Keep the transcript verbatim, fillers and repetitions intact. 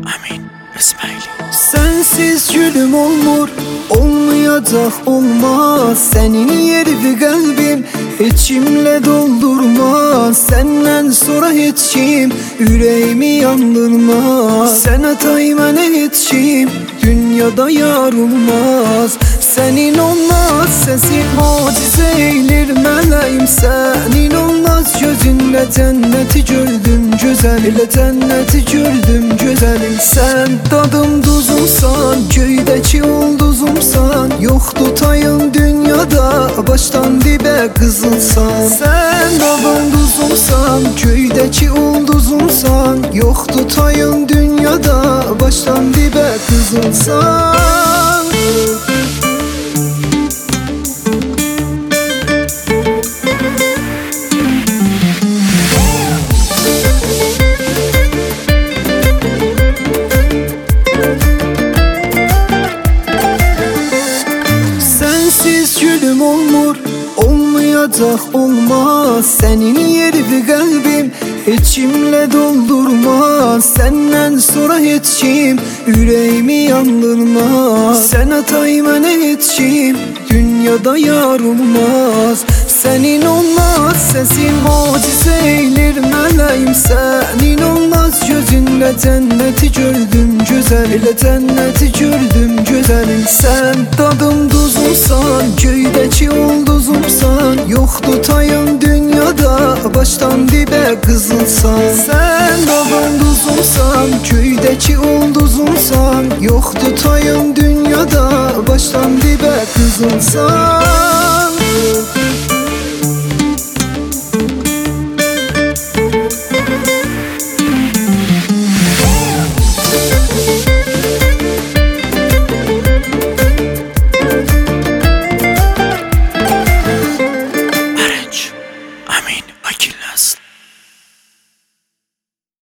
Amin İsmaili. Sensiz gülüm olmur, olmayacak olmaz. Senin yerini kalbim içimle doldurmaz. Senden sonra hiç kim yüreğimi yandırmaz. Sen atayım ne hiç kim dünyada yar olmaz. Senin olmaz sesin mucize eylir meleğim. Senin olmaz gözünle cenneti gördüm güzel. Ile cenneti gördüm güzelim. Sen tadım tuzumsan, göydeki ulduzumsan. Yok tutayım dünyada baştan dibe kızılsan. Sen tadım tuzumsan, göydeki ulduzumsan. Yok tutayım dünyada baştan dibe kızılsan. Sensiz gülüm olmur, olmayacak olmaz. Senin yerini kalbim içimle doldurmaz. Senden sonra hiç kim yüreğimi yandırmaz. Sen atayım ne hiç kim dünyada yar olmaz. Senin olmaz sesin mucize eylir meleğim. Senin olmaz gözünle cenneti gördüm güzel. Ile cenneti gördüm güzelim. Sen tadım tuzumsan, göydeki ulduzumsan. Yok tutayım dünyada baştan dibe kızılsan. Sen tadım tuzumsan, göydeki ulduzumsan. Yok tutayım dünyada baştan dibe kızılsan.